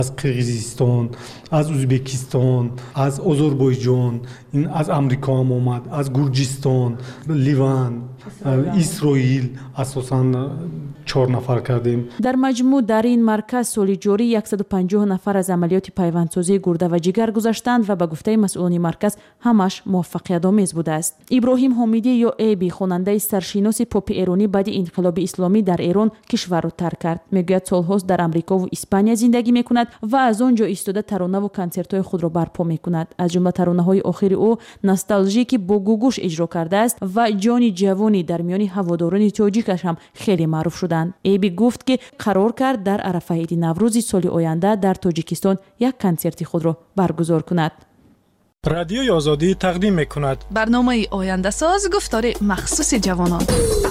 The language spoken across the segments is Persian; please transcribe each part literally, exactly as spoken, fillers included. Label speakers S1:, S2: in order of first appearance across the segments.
S1: از قرقیزستان، از ازبکستان، از آذربایجان، این از آمریکا هم اومد، از گرجستان، لیوان، اسرائیل، اساساً چهار نفر کردیم.
S2: در مجموع در این مرکز سال جاری صد و پنجاه نفر از عملیات پیوندسازی گرده و جگر گذشتند و به گفته مسئولان مرکز همش موفقیت آمیز بوده است. ابراهیم حمیدی یا ایبی خواننده سرشناس پاپ ایرانی بعد انقلاب اسلامی در ایران کشور را ترک کرد. میگوید سالهاست در آمریکا و اسپانیا زندگی میکند و از آنجا ایستاده ترانه و کنسرت‌های خود را برپا میکند. از جمله ترانه‌های آخر او نوستالژی که با گوگوش اجرا کرده است و جانی جوانی در میان هواداران تاجیکش هم خیلی معروف شدند. ایبی گفت که قرار کرد در عرفه عید نوروز سال آینده در تاجیکستان یک کنسرت خود را برگزار کند.
S3: رادیوی آزادی تقدیم میکند
S4: برنامه آینده ساز، گفتار مخصوص جوانان.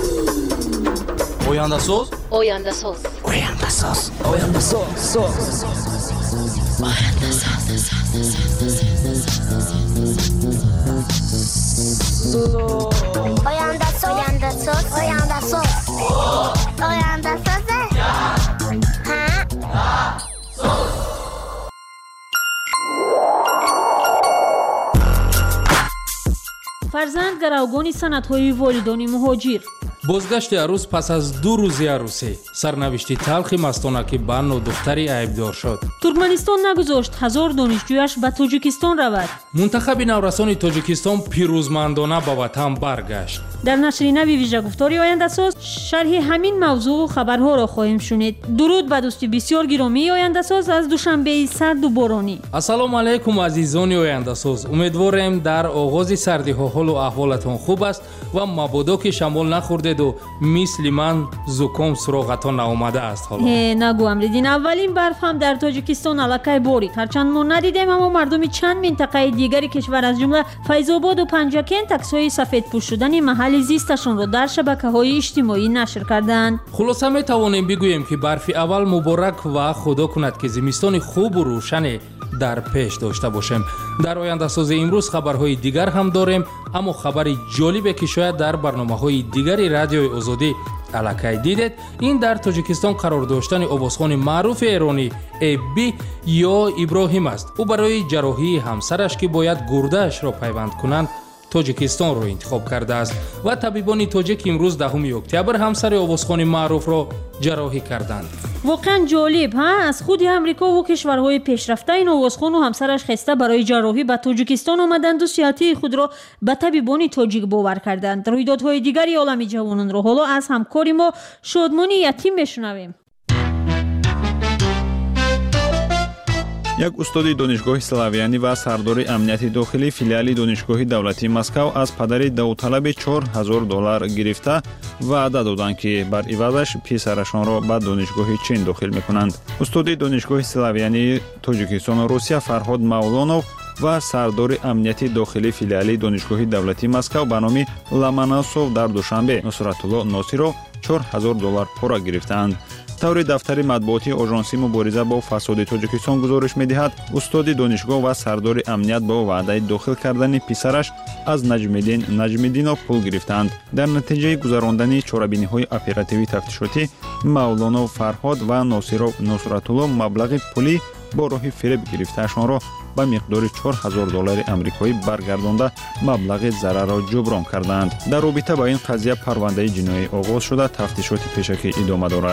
S5: آینده ساز
S6: آینده ساز
S5: آینده ساز آینده ساز
S6: آینده ساز آینده ساز آینده ساز آینده ساز آینده ساز
S7: فرزند گروگان سندهای والدان مهاجر.
S8: بازگشت عروس پس از دو روزی عروسی. سرنوشتی تلخی مستانه که به نوع دختری عیبدار شد.
S7: ترکمنستان نگذاشت هزار دانشجویش به تاجیکستان رود.
S8: منتخب نورسان تاجیکستان پیروزمندانه به وطن برگشت.
S7: در نشر نوی ویژه گفتاری آینده ساز شرح همین موضوع و خبرها را خواهیم شنید. درود به دوستی بسیار گرامی آینده ساز از دوشنبه سرد و بارانی.
S8: السلام علیکم عزیزان آینده ساز. امیدوارم در آغاز سردی ها حال و احوالتان خوب است و مبادا که شمال نخوردید و مثل من زکام سراغتان نآمده است. حالا
S7: نگو امردین، اولین برف هم در تاجیکستان الکی بارید. هرچند ما ندیدیم اما مردم چند منطقه دیگری کشور از جمله فیض آباد و پنجکن عکس‌های سفیدپوش شدن محل زیستشان را در شبکه‌های اجتماعی نشر کردند.
S8: خلاصه می توانیم بگوییم که برف اول مبارک و خدا کند که زمستان خوب و روشن در پیش داشته باشیم. در آینده ساز امروز خبرهای دیگر هم داریم، اما خبر جالبی که شاید در برنامه‌های دیگری رادیوی آزادی الکی دیدید، این در تاجیکستان قرار داشتن آوازخوان معروف ایرانی ایبی یا ابراهیم است. او برای جراحی همسرش که باید گرده‌اش را پیوند کنند تاجیکستان را انتخاب کرده است و طبیبان تاجیک امروز دهم اکتبر همسر آوازخوان معروف را جراحی کردند.
S7: واقعا جالب ها، از خود امریکا و کشورهای پیشرفته این آوازخوان و همسرش خسته برای جراحی به تاجیکستان آمدند و صحتی خود را به طبیبان تاجیک باور کردند. رویدادهای دیگری عالم جوانان را حالا از همکاری ما شادمانی یتیم بشنویم.
S9: یک استاد دانشگاه سلاویانی و سردار امنیت داخلی فیلیال دانشگاه دولتی مسکو از پدر داوطلب چهار هزار دلار گرفته وعده دادند که بر عوضش پسرشان را به دانشگاه چین داخل میکنند. استاد دانشگاه سلاویانی تاجیکستان و روسیه فرهاد مولانوف و سردار امنیت داخلی فیلیال دانشگاه دولتی مسکو به نام لاماناسوف در دوشنبه نصرتالله ناصری را چهار هزار دلار پورا گرفتند. طور دفتر مطبوعاتی آژانسی مبارزه با فساد تاجیکستان گزارش می‌دهد استاد دانشگاه و سردار امنیت با وعده داخل کردن پسرش از نجم‌الدین نجم‌الدینov پول گرفتند. در نتیجه گذراندن چاره‌بینی‌های اپراتیوی تفتیشاتی مولانوف فرهاد و ناصرов نصرتالله مبلغ پولی با راه فریب گرفته‌شان را به مقدار چهار هزار دلار آمریکایی برگردانده مبلغ ضرر را جبران کردند. در رابطه با این قضیه پرونده جنایی آغاز شده، تفتیشات پیشکی ادامه دارد.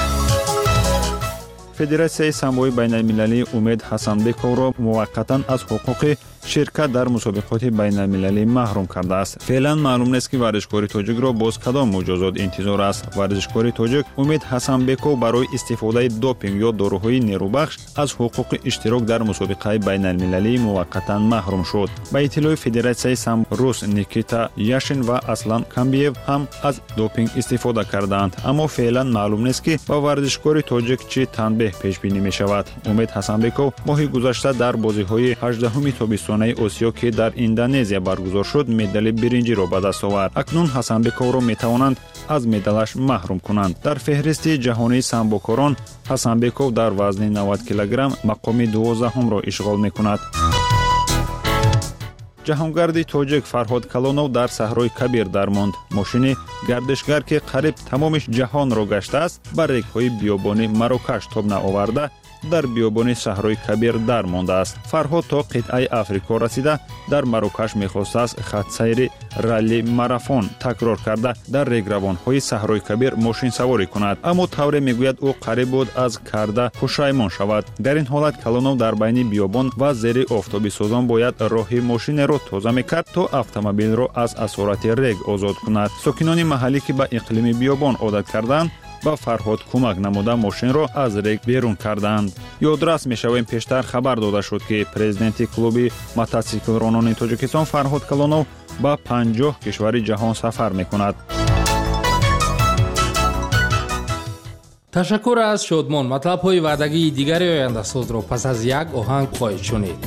S9: فدراسیای سامبوی بین‌المللی امید حسنبکov را موقتا از حقوق شرکت در مسابقات بین‌المللی محروم کرده است. فعلا معلوم نیست که ورزشکار تاجیک را باز کدام مجازات انتظار است. ورزشکار تاجیک امید حسنبکov برای استفاده دوپینگ یا داروهای نیروبخش از حقوق اشتراک در مسابقه بین‌المللی موقتا محروم شد. به اطلاع فدراسیای سامبو روس نیکیتا یاشین و اصلان کامبیو هم از دوپینگ استفاده کردند، اما فعلا معلوم نیست که با ورزشکار تاجیک چه تنبیه پیش بینی می شود. امید حسنبکov ماه گذشته در بازی‌های هجدهم تابستان آسیا که در اندونزیا برگزار شد مدال برنجی را به دست آورد. اکنون حسنبکov را می توانند از مدالش محروم کنند. در فهرست جهانی سامبوکاران حسنبکov در وزن نود کیلوگرم مقام دوازدهم را اشغال می کند. جهانگرد تاجیک فرهاد کلونов در صحرای کبیر درماند. ماشین گردشگر که قریب تمامش جهان را گشته است، بر ریگ‌های بیابانی مراکش تاب نآورده дар биёбони саҳрои кабир дар мондааст. фарҳод то қитъаи африко расида дар марокаш мехостааст хатсайри ралли марафон такрор карда дар регравонҳои саҳрои кабир мошинсаворӣ кунад, аммо тавре мегӯяд ӯ қариб буд аз карда пушаймон шавад. дар ин ҳолат калонов дар байни биёбон ва зери офтобисозон бояд роҳи мошинеро тоза мекард то автомобилро аз асорати рег озод кунад. сокинони маҳаллӣ ки ба иқлими биёбон одат карданд ба Фарҳод кӯмак намуда мошинро аз рег берун карданд. ёдрас мешавем, пештар хабар дода шуд ки президенти клуби мотосиклронони Тоҷикистон Фарҳод Калонов ба панҷоҳ кишвари ҷаҳон сафар мекунад.
S8: ташаккур аз Шодмон. матлабҳои ваъдагии дигари ояндасозро пас аз як оҳанг хоҳед шунид.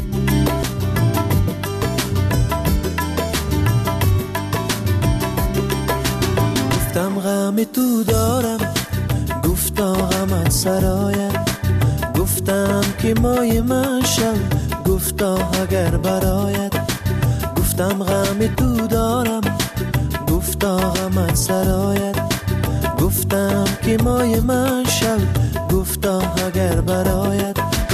S10: گفتم غم تو دارم، گفتا غمت سرایم، گفتم که مای من شو، گفتا اگر برایت. گفتم غم تو دارم، گفتا غمت سرایم، گفتم که مای من شو، گفتا اگر برایت.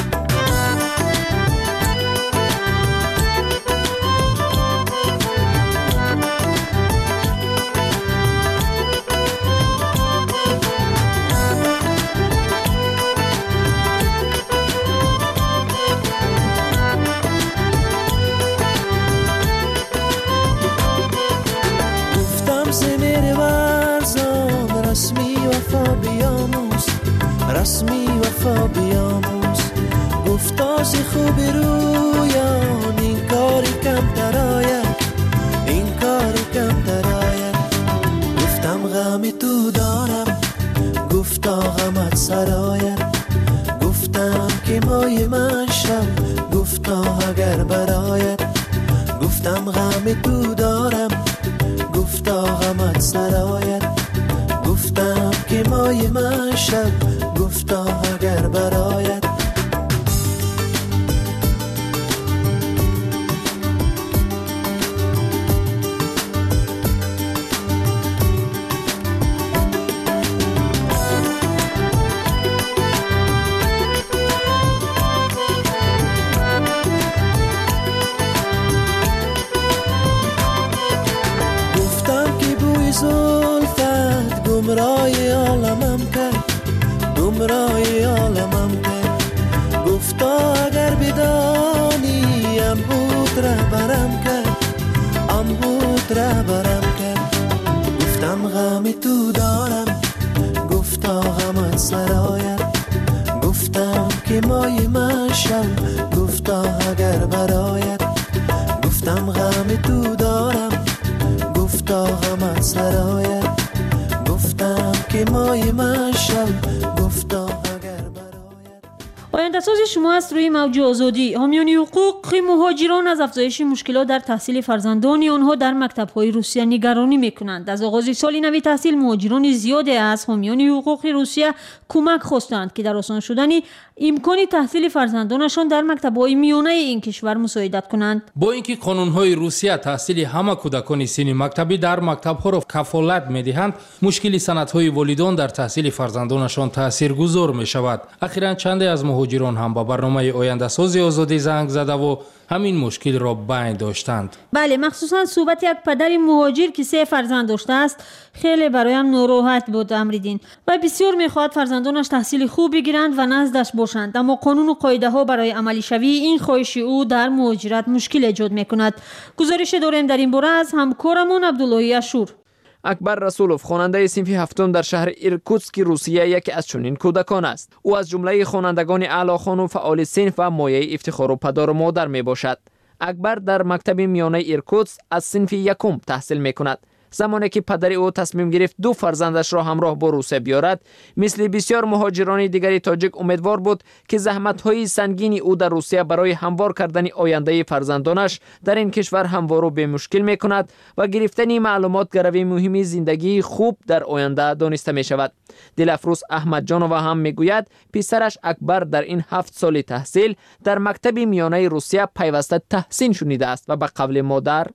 S10: رسمی وفا بیاموز، گفتا ز خوب رویان این کاری کم تراید، این کاری کم تراید. گفتم غم تو دارم، گفتا غمت سراید، گفتم که مای من شو، گفتا اگر برایت. گفتم غم تو دارم، گفتا غمت سراید، گفتم که مای من شو، گفتا اگر برایت. گفتم که بوی زلفت گمراه عالمم کرد، گمراهی عالمم کرد. گفتا اگر بدانی امهوت رهبرم کرد، امهوت رهبرم کرد. گفتم غم تو دارم، گفتا غمت سراید، گفتم که مای من شو، گفتا اگر برایت. گفتم غم تو دارم، گفتا غمت سراید، گفتم که مای من شو، گفتا اگر برایت.
S7: آینده‌ساز شما است روی موج آزادی. حامیان حقوق مهاجران از افزایش مشکلات در تحصیل فرزندان آنها در مکتب‌های روسیه نگرانی می‌کنند. از آغاز سال نو تحصیل مهاجران زیادی از حامیان حقوق روسیه کمک خواستند که در آسان شدن امکان تحصیل فرزندانشان در مکتب‌های میانه این کشور مساعدت کنند.
S8: با اینکه قانون‌های روسیه تحصیل همه کودکان سن مکتبی در مکتب‌ها را کفالت می‌دهند، مشکل سندهای والدان در تحصیل فرزندانشان تاثیرگذار می‌شود. اخیراً چندی از مهاجران هم با برنامه آینده‌ساز آزادی زنگ زده و همین مشکل را بیان داشتند.
S7: بله، مخصوصاً صحبت یک پدر مهاجر که سه فرزند داشته است خیلی برایم ناراحت بود امریدین و بسیار میخواهد فرزندانش تحصیل خوب بگیرند و نزدش باشند، اما قانون و قاعده ها برای عملی شوی این خواهش او در مهاجرت مشکل ایجاد میکند. گزارش داریم در این باره از همکارمون عبداللهی اشور.
S11: اکبر رسولوف خواننده صنف هفتم در شهر ایرکوتسک روسیه یکی از چنین کودکان است. او از جمله خوانندگان اعلاخوان و فعال صنف و مایه افتخار و پدر و مادر می باشد. اکبر در مکتب میانه ایرکوتسک از صنف یکم تحصیل می کند. زمانی که پدر او تصمیم گرفت دو فرزندش را همراه با روسیه بیارد، مثل بسیار مهاجران دیگری تاجیک امیدوار بود که زحمت‌های سنگین او در روسیه برای هموار کردن آینده فرزندانش در این کشور هموار و به مشکل می‌کند و گرفتن معلومات گروی مهمی زندگی خوب در آینده دانسته می‌شود. دلفروز احمد جانووا هم میگوید پسرش اکبر در این هفت سال تحصیل در مکتب میانه روسیه پیوسته تحسین شنیده است و به قول مادر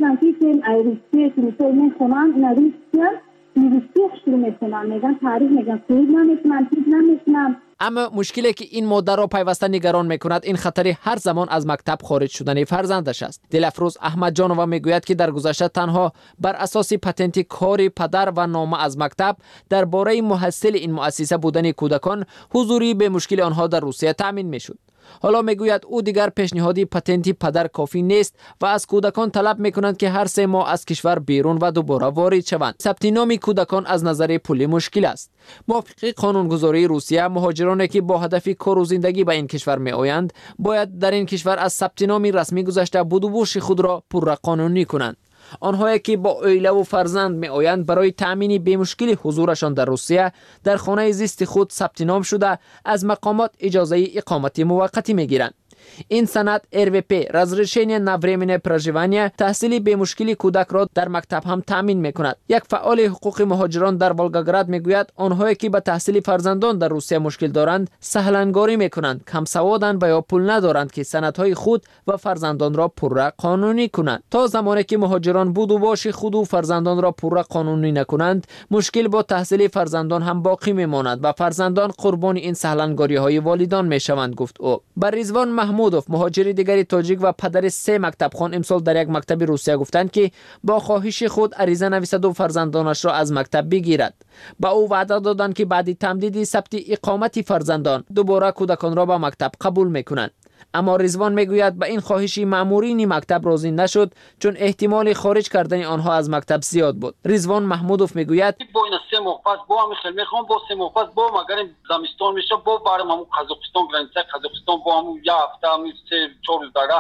S12: میخونم اینا روسیه نیروسیه شروع میکنم، میگن تاریخ، میگن سوید نمیتونم، تیز نمیتونم.
S11: اما مشکلی که این ماده را پیوسته نگران میکند این خطر هر زمان از مکتب خارج شدن فرزندش است. دلفروز احمد جانوه میگوید که در گذشته تنها بر اساس پتنت کار پدر و نامه از مکتب درباره محصل این مؤسسه بودن کودکان حضوری به مشکل آنها در روسیه تامین میشد. حالا میگوید او دیگر پیشنهادی پتنتی پدر کافی نیست و از کودکان طلب میکنند که هر سه ماه از کشور بیرون و دوباره وارد شوند. ثبت نام کودکان از نظر پولی مشکل است. موافق قانونگذاری روسیه، مهاجرانی که با هدف کار و زندگی به این کشور می آیند باید در این کشور از ثبت نام رسمی گذشته بود و بوش خود را پر قانونی کنند. آنهایی که با عائله و فرزند می آیند برای تامین به مشکل حضورشان در روسیه در خانه زیست خود ثبت نام شده از مقامات اجازه اقامت موقتی می گیرند. این سند ار وی پی разрешение на временное проживание تحصیل به مشکل کودک را در مکتب هم تامین میکند. یک فعال حقوق مهاجران در ولگاگراد میگوید آنهایی که به تحصیل فرزندان در روسیه مشکل دارند سهلانگاری میکنند، کم سوادند و یا پول ندارند که سندهای خود و فرزندان را پر قانونی کنند. تا زمانی که مهاجران بود و باش خود و فرزندان را پر قانونی نکنند مشکل با تحصیل فرزندان هم باقی میماند و فرزندان قربانی این سهلانگاری های والدان میشوند، گفت او. بر رضوان محمودوف مهاجر دیگری تاجیک و پدر سه مکتب خوان امسال در یک مکتب روسیه گفتند که با خواهش خود عریضه نویسد و فرزندانش را از مکتب بگیرد. با او وعده دادند که بعد تمدید ثبت اقامت فرزندان دوباره کودکان را به مکتب قبول میکنند. اما رضوان میگوید به این خواهش مأمورین مکتب راضی نشد چون احتمال خارج کردن آنها از مکتب زیاد بود. رضوان محمودوف میگوید
S12: با این سه ماه پس با هم خیلی میخوام با سه ماه پس با مگر زمستان میشه با برام همون قزاقستان گرانسه قزاقستان با همون یا هفته همون سه چهار روز دیگه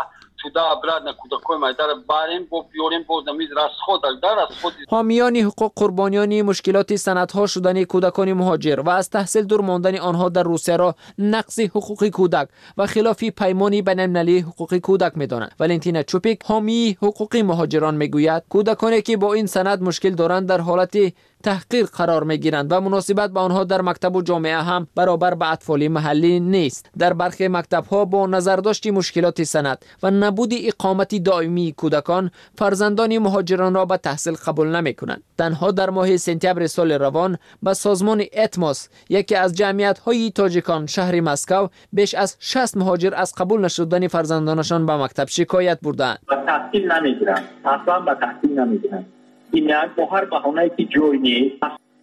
S11: حامیان حقوق قربانیان مشکلات سندها شدن کودکان مهاجر و از تحصیل دور ماندن آنها در روسیه را نقض حقوق کودک و خلاف پیمان بین‌المللی حقوق کودک می‌دانند. ولنتینا چوپیک حامی حقوق مهاجران میگوید کودکانی که با این سند مشکل دارند در حالت تحقیر قرار میگیرند و مناسبت با آنها در مکتب و جامعه هم برابر با اطفال محلی نیست. در برخی مکتب‌ها با نظرداشت مشکلات سند و نبود اقامت دائمی کودکان فرزندان مهاجران را به تحصیل قبول نمی‌کنند. تنها در ماه سپتامبر سال روان به سازمان اتماس یکی از جمعیت‌های تاجیکان شهر مسکو بیش از شصت مهاجر از قبول نشدن فرزندانشان به مکتب شکایت بردند.
S13: به تحصیل نمی‌گیرند. اصلا به تحصیل نمی‌گیرند. این یک با هر بهانه‌ای که جای نیست.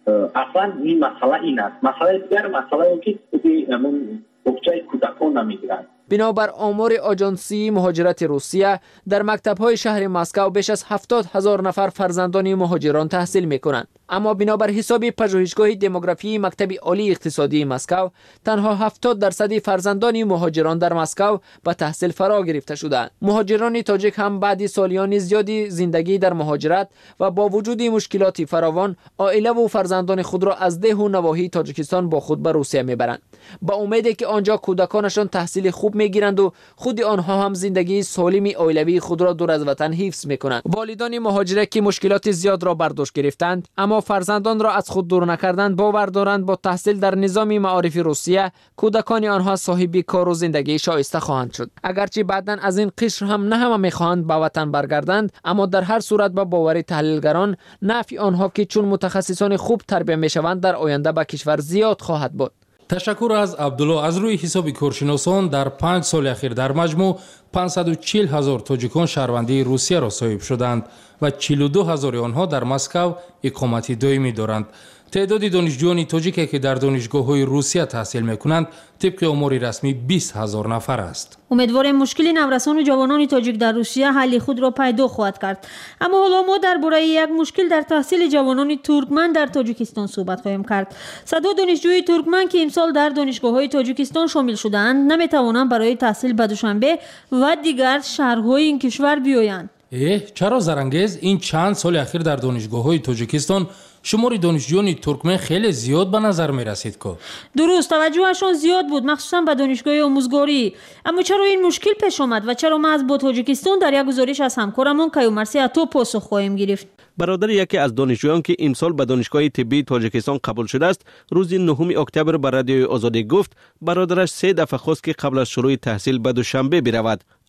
S13: اصلا این مسئله این است. مسئله دیگر مسئله که خودی همون بچه کودکان نمی‌گیرند.
S11: بنابر آمار آژانسی مهاجرت روسیه در مکتب‌های شهر مسکو بیش از هفتاد هزار نفر فرزندان مهاجران تحصیل می‌کنند. اما بنابر حساب پژوهشگاه دموگرافی مکتب عالی اقتصادی مسکو تنها هفتاد درصد فرزندان مهاجران در مسکو به تحصیل فرا گرفته شدند. مهاجران تاجیک هم بعد سالیان زیادی زندگی در مهاجرت و با وجود مشکلات فراوان عائله و فرزندان خود را از ده و نواحی تاجیکستان با خود به روسیه میبرند با امیدی که آنجا کودکانشان تحصیل خوب میگیرند و خود آنها هم زندگی سالم عائلوی خود را دور از وطن حفظ میکنند. والدان مهاجره که مشکلات زیاد را برداشت گرفتند اما فرزندان را از خود دور نکردند باور دارند با تحصیل در نظام معارف روسیه کودکان آنها صاحب کار و زندگی شایسته خواهند شد. اگرچه بعداً از این قشر هم نه همه میخواهند به وطن برگردند اما در هر صورت با باور تحلیلگران نفع آنها که چون متخصصان خوب تربیت میشوند در آینده به کشور زیاد خواهد بود.
S8: تشکر از عبدالله. از روی حساب کارشناسان در پنج سال اخیر در مجموع پانصد و چهل هزار تاجیکان شهروندی روسیه را صاحب شدند و چهل و دو هزار آنها در مسکو اقامت دائمی دارند. تعداد دانشجویان تاجیکی که در دانشگاه‌های روسیه تحصیل می‌کنند طبق آمار رسمی بیست هزار نفر است.
S7: امیدواریم مشکل نورسان و جوانان تاجیک در روسیه حل خود را پیدا خواهد کرد. اما حالا ما درباره یک مشکل در تحصیل جوانان ترکمن در تاجیکستان صحبت خواهیم کرد. صدها دانشجوی ترکمن که امسال در دانشگاه‌های تاجیکستان شامل شده‌اند نمی‌توانند برای تحصیل به دوشنبه و دیگر شهرهای این کشور بیایند.
S8: اه چرا زرانگیز این چند سال اخیر در دانشگاه‌های تاجیکستان شمار دانشجویان ترکمن خیلی زیاد به نظر می رسید که
S7: درست توجهشان زیاد بود مخصوصا به دانشگاه آموزگاری. اما چرا این مشکل پیش آمد و چرا ما از با تاجیکستان در یک گزارش از همکارمون کیومرثی عطا پاسخ خواهیم گرفت.
S14: برادر یکی از دانشجویان که امسال به دانشگاه طبی تاجیکستان قبول شده است روز نهم اکتبر به رادیوی آزادی گفت برادرش سه دفعه خواست که قبل از شروع تحصیل به دوشنبه برود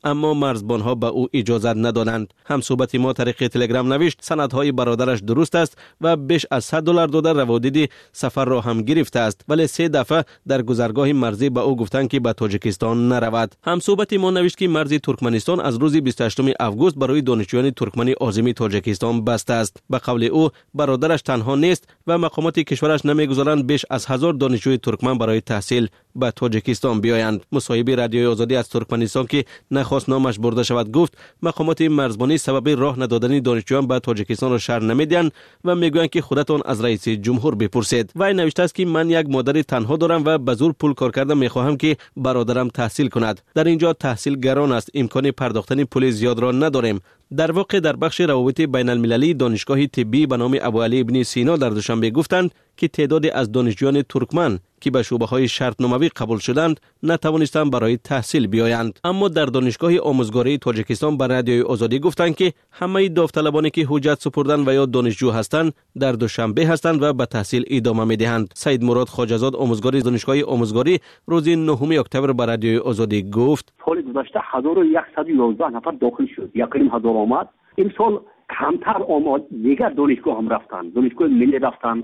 S14: اما مرزبانها به او اجازه ندادند. هم صحبت ما طریق تلگرام نوشت سندهای برادرش درست است و بیش از صد دلار داده روادید سفر را هم گرفته است، ولی سه دفعه در گذرگاه مرزی به او گفتند که به تاجیکستان نرود. هم صحبت ما نوشت که مرز ترکمنستان از روز بیست و هشتم آگوست برای دانشجویان ترکمن عازم تاجیکستان بسته است. به قول او برادرش تنها نیست و مقامات کشورش نمیگذارند بیش از هزار دانشجوی ترکمن برای تحصیل به تاجیکستان بیایند. مصاحب رادیوی آزادی از ترکمنستان که نخواست نامش برده شود گفت مقامات مرزبانی سبب راه ندادن دانشجویان به تاجیکستان را شرح نمیدهند و میگویند که خودتان از رئیس جمهور بپرسید. وی نوشته است که من یک مادر تنها دارم و به زور پول کار کرده میخواهم که برادرم تحصیل کند. در اینجا تحصیل گران است، امکان پرداختن پول زیاد را نداریم. در واقع در بخش روابط بین المللی دانشگاه طبی به نام ابوعلی ابن سینا در دوشنبه گفتند که تعدادی از دانشجویان ترکمن که به شعبه های شرط نموی قبول شدند نتوانستند برای تحصیل بیایند. اما در دانشگاه آموزگاری تاجیکستان به رادیوی آزادی گفتند که همه داوطلبانی که حجت سپردند و یا دانشجو هستند در دوشنبه هستند و به تحصیل ادامه میدهند. سید مراد خواجه‌زاد آموزگار دانشگاه آموزگاری روز نهم اکتبر به رادیوی آزادی گفت
S15: سال گذشته هزار و صد و یازده نفر داخل شد، یقین هزار آمد. این سال کمتر آمد، دیگر دانشگاه هم رفتن، دانشگاه ملی رفتن،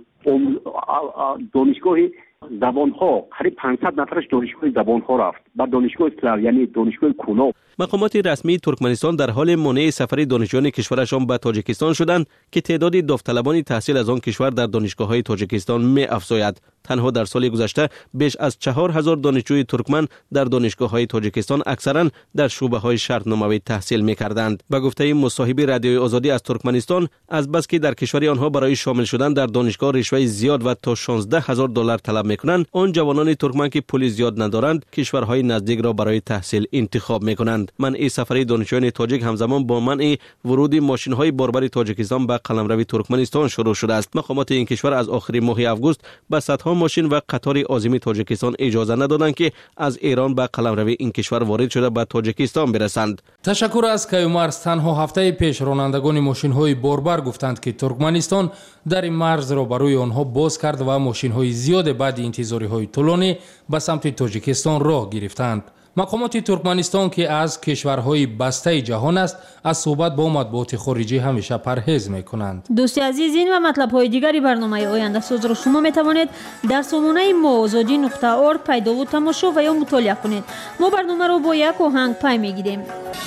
S15: دانشگاه زبان ها قریب پانصد نفرش دانشگاه زبان ها رفت، بعد دانشگاه اسلامی یعنی دانشگاه کنو.
S14: مقامات رسمی ترکمنستان در حال مانع سفر دانشجویان کشورشان به تاجیکستان شدند که تعداد داوطلبان تحصیل از آن کشور در دانشگاه‌های تاجیکستان می افزاید. تنها در سال گذشته بیش از چهار هزار دانشجوی ترکمن در دانشگاه‌های تاجیکستان اکثرا در شعبه‌های شرطنامه‌ای تحصیل می‌کردند. به گفته مصاحب رادیوی آزادی از ترکمنستان، از بس که در کشور آنها برای شامل شدن در دانشگاه رشوه زیاد و تا شانزده هزار دلار طلب می‌کنند، آن جوانان ترکمن که پول زیاد ندارند کشورهای نزدیک را برای تحصیل انتخاب می‌کنند. منع سفر دانشجویان تاجیک همزمان با منع ورود ماشین‌های باربر تاجیکستان به قلمرو ترکمنستان شروع شده است. مقامات این کشور از آخر ماه آگوست به صدها ماشین و قطار عازم تاجیکستان اجازه ندادند که از ایران به قلمرو این کشور وارد شده به تاجیکستان برسند.
S8: تشکر از کیومرز. تنها هفته پیش رانندگان ماشین‌های باربر گفتند که ترکمنستان در این مرز را برای آنها باز کرد و ماشین‌های زیاد بعد انتظاری‌های طولانی به سمت تاجیکستان راه گرفتند. مقامات ترکمنستان که از کشورهای بسته جهان است از صحبت با مطبوعات خارجی همیشه پرهیز میکنند.
S7: دوستی عزیز، این و مطلب‌های دیگری برنامه آینده ساز را شما میتوانید در سامانه ما آزادی نقطه ارگ پیدا و تماشا و یا مطالعه کنید. ما برنامه را با یک آهنگ پای میگیریم.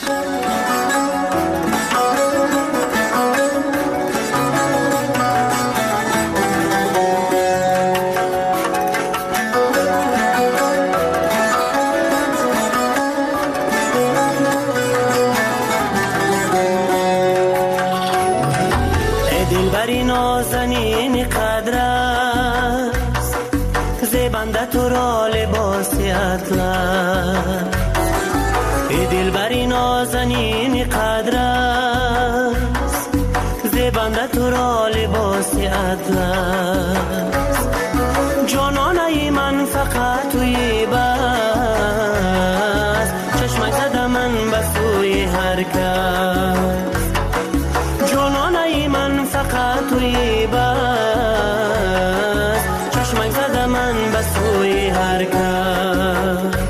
S10: نازنین قدر است زیبنده تو را لباس اطلس، ای دلبری نازنین قدر است زیبنده تو را لباس اطلس، جانانه من فقط توی بس، چشمک زده من به سوی هر کس، جانانه من فقط توی بس، چشمک زده من به سوی هر کس.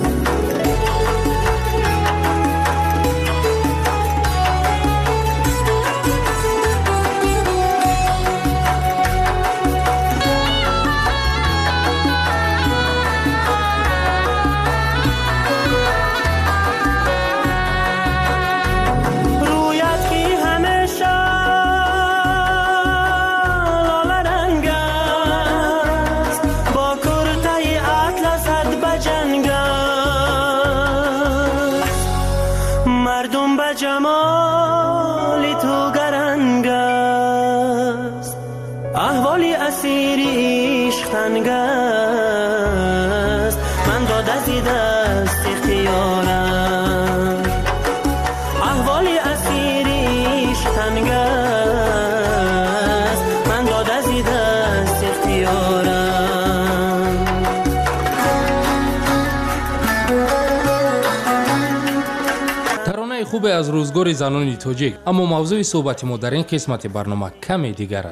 S10: من داده زی دست اختیارم، احوال اسیریش تنگ است، من داده زی دست اختیارم.
S8: ترانه خوب از روزگار زنان تاجیک، اما موضوع صحبت ما در این قسمت برنامه کمی دیگر است.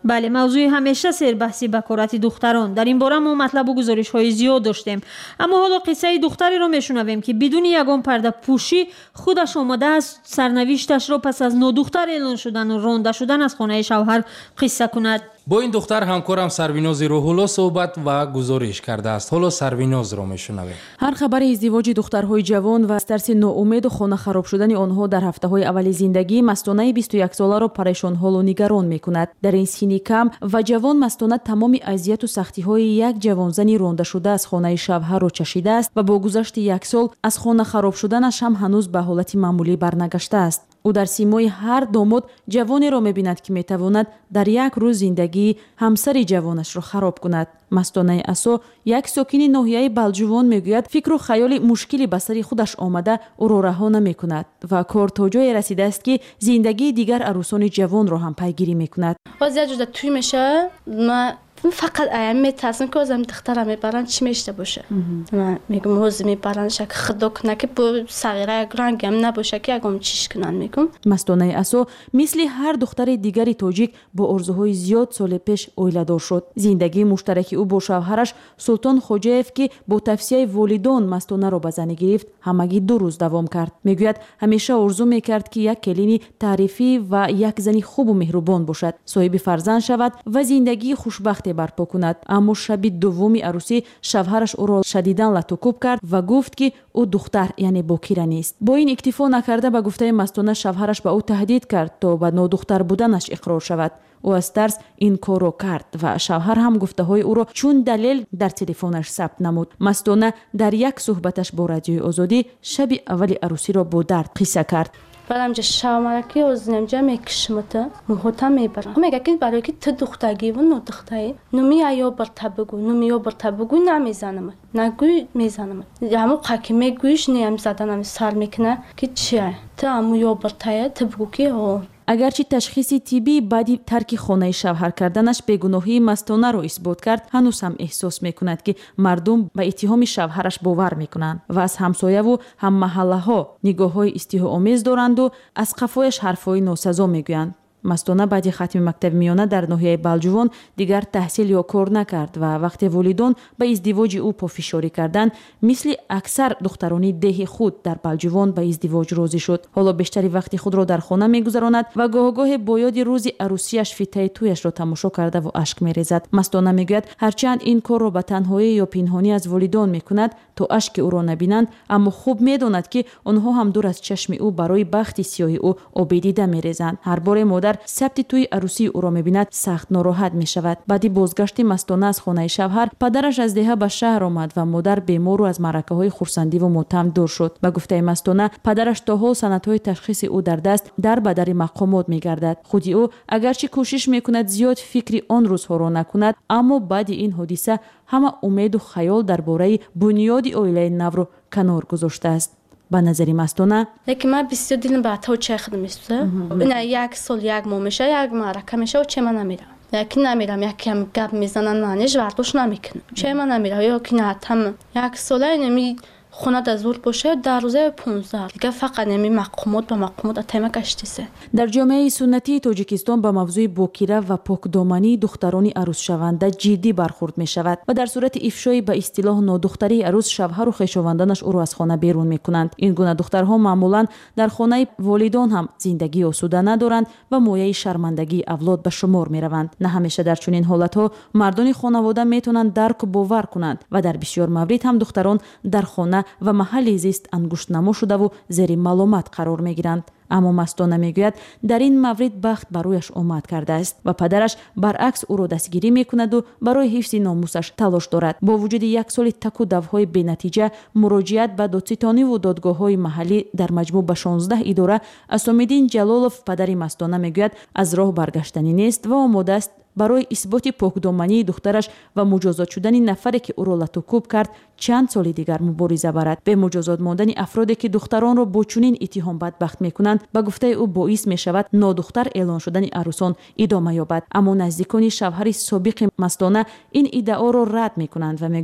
S7: بله، موضوع همیشه سربحثی بکارت دختران. در این باره ما مطلب و گزارش های زیاد داشتیم، اما حالا قصه دختری رو میشنویم که بدون یگان پرده پوشی خودش آماده است سرنوشتش رو پس از نو دختر اعلان شدن و رانده شدن از خانه شوهر قصه کند.
S8: با این دختر همکارم سرویناز روح‌الله صحبت و گزارش کرده است. حالا سرویناز رو میشنویم.
S2: هر خبر ازدواج دخترهای جوان و از ترس ناامید و خانه خراب شدن آنها در هفته‌های اولی زندگی مستانه بیست و یک ساله را پریشان حال و نگران می‌کند. در این سن کم و جوان مستانه تمام اذیت و سختی‌های یک جوانزنی رانده شده از خانه شوهر را چشیده است و با گذشت یک سال از خانه خراب شدنش هم هنوز به حالت معمولی برنگشته است. او در سیمای هر داماد جوانی را می‌بیند که می‌تواند در یک روز زندگی همسر جوانش را خراب کند. مستانه اسو یک ساکن ناحیه بلجوان میگوید فکر و خیال مشکلی به سر خودش آمده او را رها نمی‌کند و کار تا جایی رسیده است که زندگی دیگر عروسان جوان را هم پیگیری می‌کند.
S16: از یک جدا توی میشه ما فقط ایم میترسم که ازم دخترم میبرن چی میشته باشه. من میگم روز میبرن شک خدا کنه که با صغیره رنگم نباشه که اگم چیش کنن. میگم
S2: مستانه اسو مثل هر دختر دیگری تاجیک با آرزوهای زیاد سال پیش اویله‌دار شد. زندگی مشترکی او با شوهرش سلطان خوجایف که با توصیه والدان مستانه را به زنی گرفت همگی دو روز دوام کرد. میگوید همیشه آرزو میکرد که یک کلینی تعریفی و یک زنی خوب و مهربان باشد، صاحب فرزند شود و زندگی خوشبختی برپا کند. اما شب دومی عروسی شوهرش او را شدیداً لطوکوب کرد و گفت که او دختر یعنی باکیره نیست. با این اکتفا نکرده به گفته مستانه شوهرش به او تهدید کرد تا به نادختر بودنش اقرار شود. او از ترس این کار را کرد و شوهر هم گفته های او را چون دلیل در تلفنش ثبت نمود. مستانه در یک صحبتش با رادیوی آزادی شب اول عروسی را با درد قصه کرد.
S16: بعدم جا شامرکی از نمیجا میکشمته موهاتا میبرم میگه که برای که تو دخترگی و نو دختری نمی یا بر تبگو نمی یا بر تبگو نمیزنم نگوی میزنم همو قاکی میگویش نیم زدنم سر میکنه که چیه تو همو یا بر تایه تبگو که ها.
S2: اگرچه تشخیص طبی بعدی ترک خانه شوهر کردنش بیگناهی مستانه را اثبات کرد، هنوز هم احساس میکند که مردم به اتهام شوهرش باور میکنند و از همسایه و هم محله ها نگاه های استیحاآمیز دارند و از قفایش حرفهای ناسزا میگویند. مستانه بعد ختم مکتب میانه در ناحیه بلجوان دیگر تحصیل یا کار نکرد و وقتی والدان به ازدواج او پافشاری کردند مثل اکثر دختران ده خود در بلجوان به ازدواج راضی شد. حالا بیشتری وقتی خود را در خانه میگذراند و گاه گاه با یاد روز عروسیش فیته تویش را تماشا کرده و اشک میریزد. مستانه میگوید هرچند این کار را به تنهایی یا پنهانی از والدان میکند تا اشک او را نبینند، اما خوب میداند که آنها هم دور از چشم او برای بخت سیاه او آب دیده میریزند. هر بار مادر ثبت توی عروسی او را می‌بیند سخت ناراحت می‌شود. بعد بازگشت مستانه از خانه شوهر پدرش از دهه به شهر آمد و مادر بیمار و از معرکه‌های خرسندی و ماتم دور شد. به گفته مستانه پدرش تا حال سندهای تشخیص او در دست در بدر مقامات می‌گردد. خودی او اگرچه کوشش می‌کند زیاد فکری آن روزها را نکند، اما بعد این حادثه همه امید و خیال درباره بنیاد عائله نو را کنار گذاشته است. با نظری مستانه
S16: لیکن من بسیار دلم به تو چه خود میسوزه. نه یک سال یک ماه میشه یک معرکه میشه و چه من نمیرم. یکی نمیرم یکی هم گپ میزنن نانش ورداش نمیکنه. چه من نمیرم یا کی نه تام یک ساله نمی خونه در زور باشه در روزه پانزده دیگه فقط نمی مقامات به مقامات تیم کشتیسه.
S2: در جامعه سنتی تاجیکستان با موضوع باکیره و پاکدامنی دختران عروس شونده جدی برخورد می شود و در صورت افشای به اصطلاح نادختری عروس شوهر و خویشاوندانش او را از خانه بیرون می کنند. این گونه دخترها معمولا در خانه والدان هم زندگی آسوده ندارند و مایه شرمندگی اولاد به شمار می روند. نه همیشه در چنین حالتها مردان خانواده می توانند درک و باور کنند و در بسیار مورد هم دختران در خانه و محل زیست انگشت نما شده و زیر ملامت قرار می گیرند. اما مستانه میگوید در این مورد بخت برایش آمد کرده است و پدرش برعکس او را دستگیری میکند و برای حفظ ناموسش تلاش دارد. با وجود یک سال تک و دوهای بی نتیجه مراجعت به دادستانی و دادگاه های محلی در مجموع به شانزده اداره، اسامالدین جلالوف پدر مستانه میگوید از راه برگشتنی نیست و آماده است برای اثبات پاکدامنی دخترش و مجازات شدن نفری که او را لطوکوب کرد چند سال دیگر مبارزه برد. به مجازات ماندن افرادی که دختران را با چنین اتهام بدبخت میکنند به گفته او باعث میشود نادختر اعلان شدن عروسان ادامه یابد. اما نزدیکان شوهر سابق مستانه این ادعا را رد میکنند و میگویند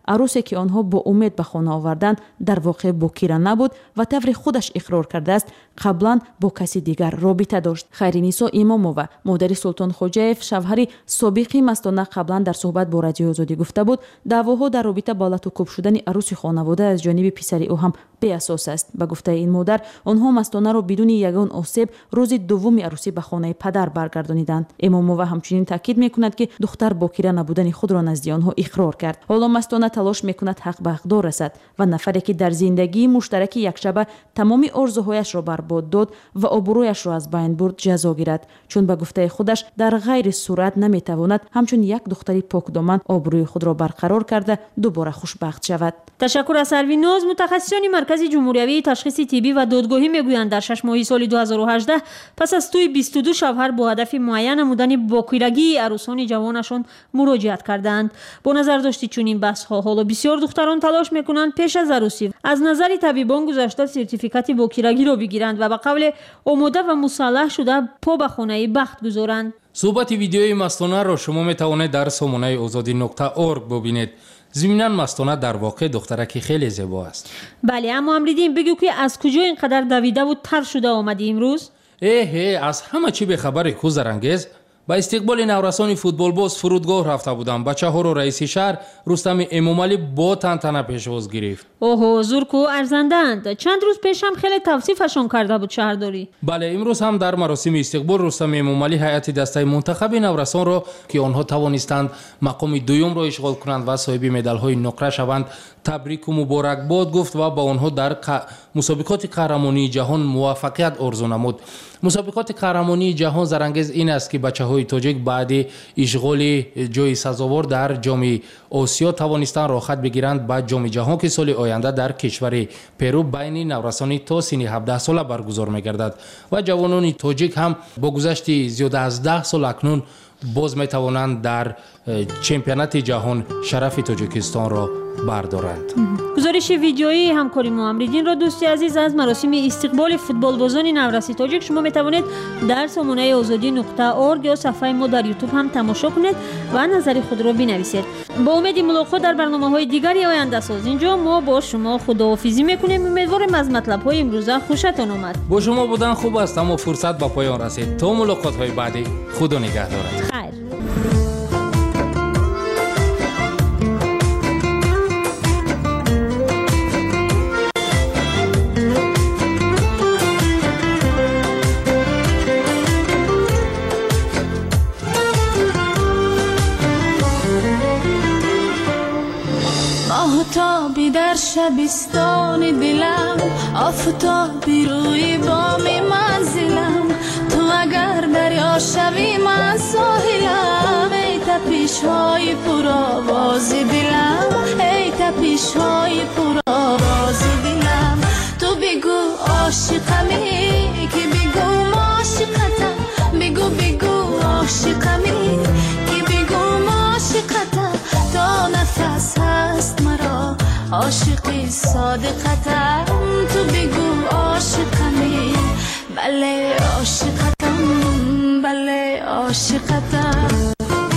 S2: عروسی که آنها با امید به خانه آوردند در واقع با کیرا نبود و طور خودش اقرار کرده است قبلا با کسی دیگر رابطه داشت. خیرنیسا امامова مادر سلطان خوجاєв شوهر سابقی مستانه قبلا در صحبت با رادیو آزادی گفته بود دعواها در رابطه با لط و کوب شدن عروس خانواده از جانب پسری او هم بی اساس است. به گفته این مادر آنها مستانه را بدون یگان آسیب روز دوم عروسی به خانه پدر برگردانیدند. امامова همچنین تاکید میکند که دختر با کیرا نبودن خود را نزد آنها اقرار کرد. حالا مستانه تلاش میکند حق به حقدار رسد و نفری که در زندگی مشترک یکشبه تمام آرزوهایش را برباد داد و آبرویش را از بین برد جزا گیرد، چون به گفته خودش در غیر صورت نمیتواند همچون یک دختری پاکدامن آبروی خود را برقرار کرده دوباره خوشبخت شود.
S7: تشکر از سرویناز. متخصصان مرکز جمهوری تشخیص طبی و دادگاهی میگویند در شش ماهی سال دو هزار و هجده پس از توی بیست و دو شوهر با هدف معین نمودن باکیرگی عروسان جوانشان مراجعت کردند. با نظر داشتی چون این بحث ها حالا بسیار دختران تلاش میکنند پیش از عروسی از نظر طبیبان گذشته سرتیفیکات باکیرگی را بگیرند و به قول آماده و مسلح شده پا به خانه بخت گذارند.
S8: صحبت ویدیوی مستانه را شما میتوانید در سامانه آزادی نقطه اورگ ببینید. ضمناً مستانه در واقع دخترکی خیلی زیبا است.
S7: بله، اما امریدین بگو که از کجا اینقدر دویده و تر شده آمدی امروز؟
S8: اه از همه چی به خبر کوزرانگیز با استقبال نورسان فوتبال باز فرودگاه رفته بودم. بچه ها رو رئیس شهر رستم امامعلی با تنتنه پیشواز گرفت.
S7: اوه زورکو ارزندند. چند روز پیش هم خیلی توصیفشون کرده بود شهرداری.
S8: بله، امروز هم در مراسم استقبال رستم امامعلی هیئت دسته منتخب نورسان را که آنها توانستند مقام دوم را اشغال کنند و صاحب مدال های نقره شوند تبریک و مبارکباد گفت و با آنها در مسابقات قهرمانی جهان موفقیت آرزو نمود. مسابقات قهرمانی جهان زرانگیز این است که بچه‌های تاجیک بعد اشغال جای سزاوار در جام آسیا توانستند راحت بگیرند به جام جهان که سال آینده در کشور پرو بین نورسانی تا سن هفده ساله برگزار می‌گردد و جوانان تاجیک هم با گذشت زیاده از ده سال اکنون باز می توانند در چمپیونات جهان شرف تاجیکستان را بردارند.
S7: گزارش ویدیویی همکاری ما امریدین را دوستی عزیز از مراسم استقبال فوتبال بازان نورسی تاجیک شما می توانید در سامانه آزادی نقطه اورگ یا صفحه ما در یوتیوب هم تماشا کنید و نظر خود را بنویسید. با امید ملاقات در برنامه‌های دیگری آینده ساز اینجا ما با شما خداحافظی می‌کنیم. امیدوارم از مطلب‌های امروزه خوشتان آمد.
S8: با شما بودن خوب است اما فرصت به پایان رسید. تا ملاقات‌های بعدی خدا نگهدارد.
S7: خیر.
S17: آفتابی در شبستان دلم، آفتابی روی بام منزلم، تو اگر دریا شوی من ساحلم. ای تپش های پرآواز دلم، ای تپش های پرآواز دلم، تو بگو عاشقمی که بگو عاشقتم، بگو بگو عاشقمی که بگو عاشقتم، تا نفس هست مرا عاشقی صادقتم، تو بگو عاشقمی بله عاشقتم بله عاشقتم.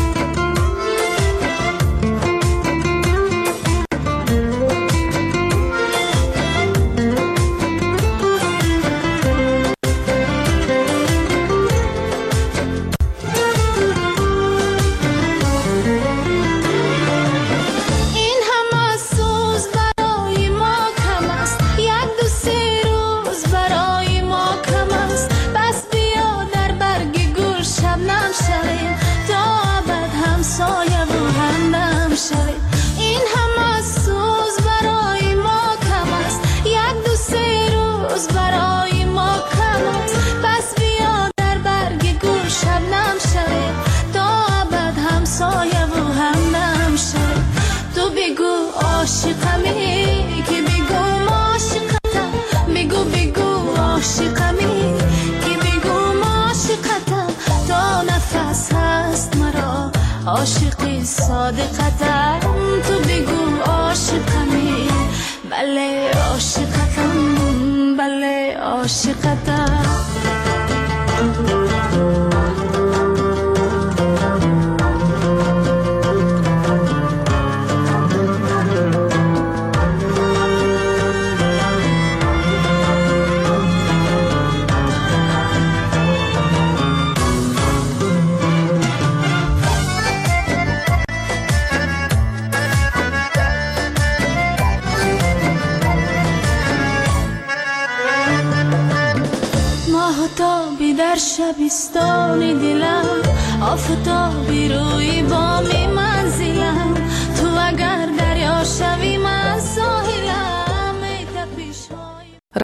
S17: عاشقمی که بگو عاشقتم، بگو بگو عاشقمی که بگو عاشقتم، تا نفس هست مرا عاشقی صادقتم، تو بگو عاشقمی بله عاشقتم بله عاشقتم. آفتابی در شبستان دلم، آفتابی روی بام منزلم، تو اگر دریا شوی من